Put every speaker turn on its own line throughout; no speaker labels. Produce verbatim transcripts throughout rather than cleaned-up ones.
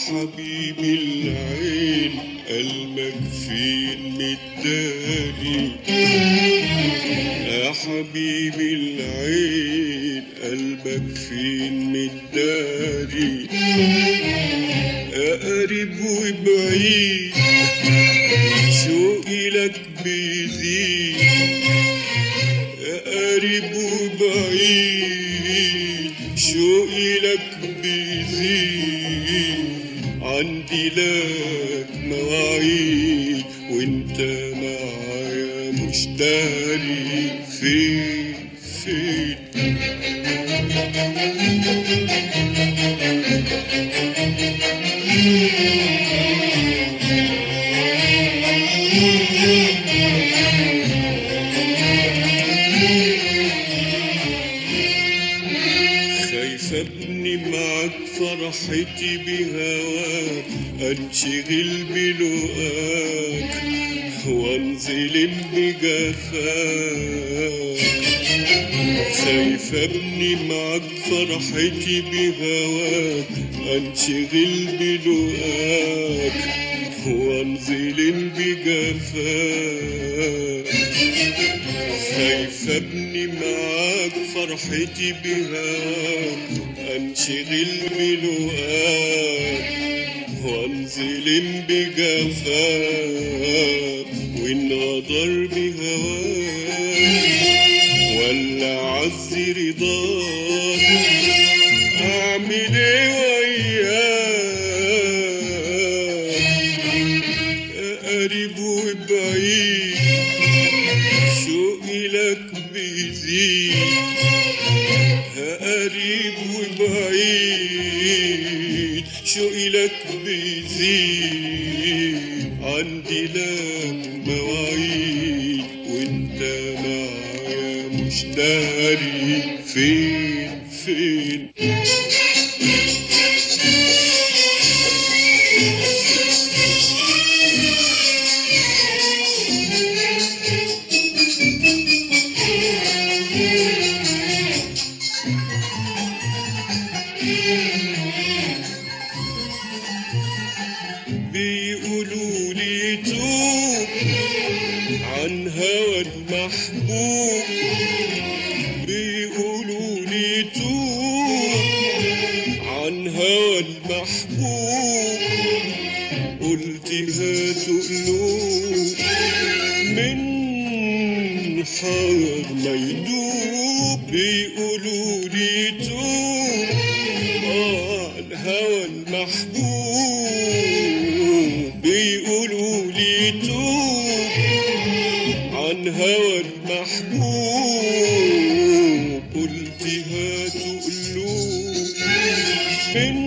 حبيبي العين قلبك فين مداري، يا حبيبي العين قلبك فين مداري، يا قريب وبعيد شوقي لك بيزيد، يا قريب وبعيد شوقي لك بيزيد، عندي لك مواعيد وانت معايا مش داري فين فين. خايفة ابني معاك فرحتي بهواك، انشغل بلقاك وانظلم بجفاك. خايفة ابني معاك فرحتي بهواك، انشغل بلقاك وانظلم بجفاك. خايفة ابني معاك فرحتي بهواك، انشغل بلقاك وانظلم بجفاك. وان غدر بهواك ولا عز رضاك، اعمل ايه وياك؟ يا قريب وبعيد شوقي لك بيزيد، يا قريب وبعيد شوقي لك بيزيد، عندي لك مواعيد وانت معايا مش داري فين فين. بيقولوا لي توب عن هوى المحبوب، بيقولوا لي توب عن هوى المحبوب، قلت هاتوا قلوب من حار ما يدوب. بيقولوا لي توب عن هوى المحبوب، بيقولوا لي توب عن هوى المحبوب، قلت هاتوا قلوب من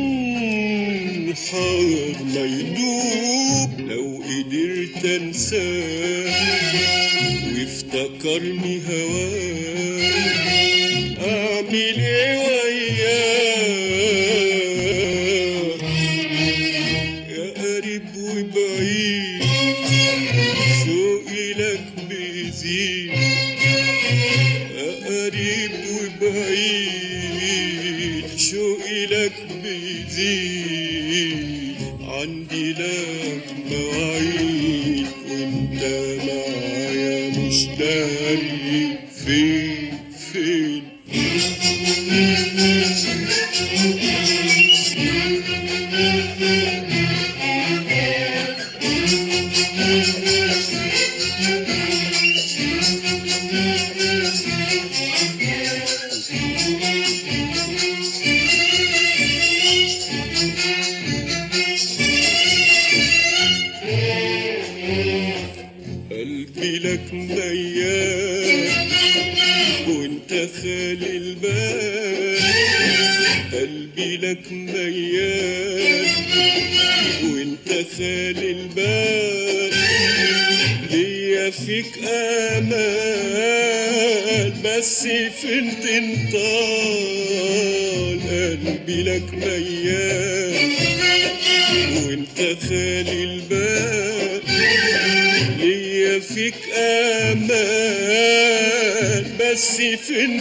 حار ما يدوب. لو قدرت انساه وافتكرني هواه، اعمل ايه وياه؟ يا قريب وبعيد شوقي لك بيزيد، يا قريب وبعيد شوقي لك بيزيد، عندي لك مواعيد وانت معايا مش داري فين فين. قلبي لك ميال وانت خالي البال، قلبي لك ميال وانت خالي البال، ليا فيك امال بس فين تنطال. قلبي لك ميال وانت خالي البال، ليا فيك امان بس فين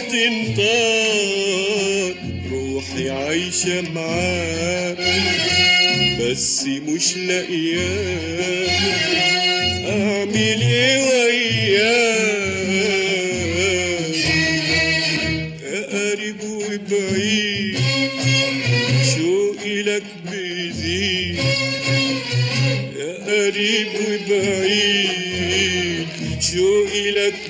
تنطال. روحي عايشة معاك بس مش لاقياه، اعمل ايه وياه؟ يا قريب وبعيد شوقي لك بيزيد، يا قريب وبعيد شوقي لك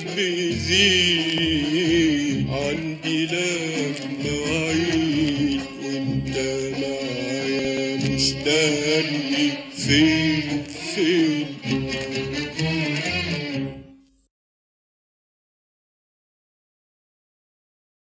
بيزيد، عندي لك مواعيد وانت معايا مش داري فين فين